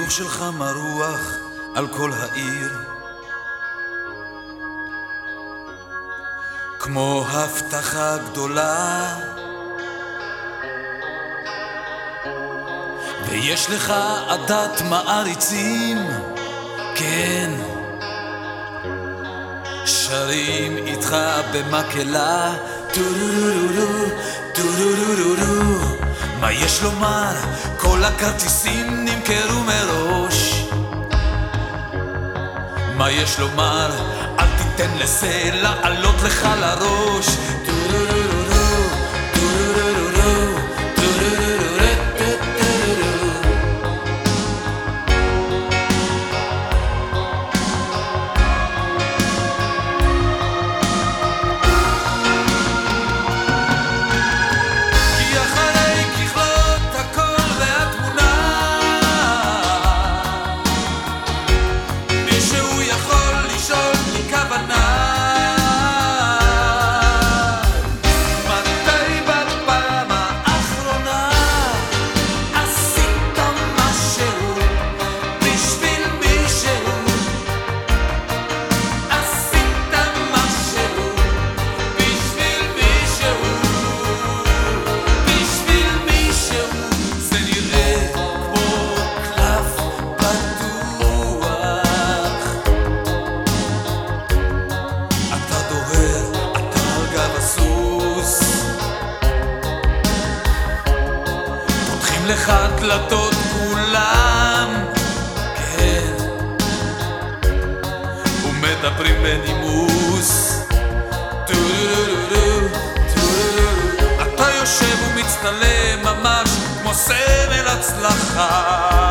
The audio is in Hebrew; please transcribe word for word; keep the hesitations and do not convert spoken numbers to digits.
החיוך שלך מרוח על כל העיר, כמו הבטחה גדולה, ויש לך עדת מעריצים, כן, שרים איתך במקהלה, טורורורור, טורורורור. מה יש לומר? כל הכרטיסים נמכרו מראש. מה יש לומר? אל תיתן לזה לעלות לך לראש. טורורורור, טורורורור, טורורורור. לך דלתות כולם, כן, ומדברים בנימוס. טורורורור, טורורורור. אתה יושב ומצטלם ממש כמו סמל הצלחה.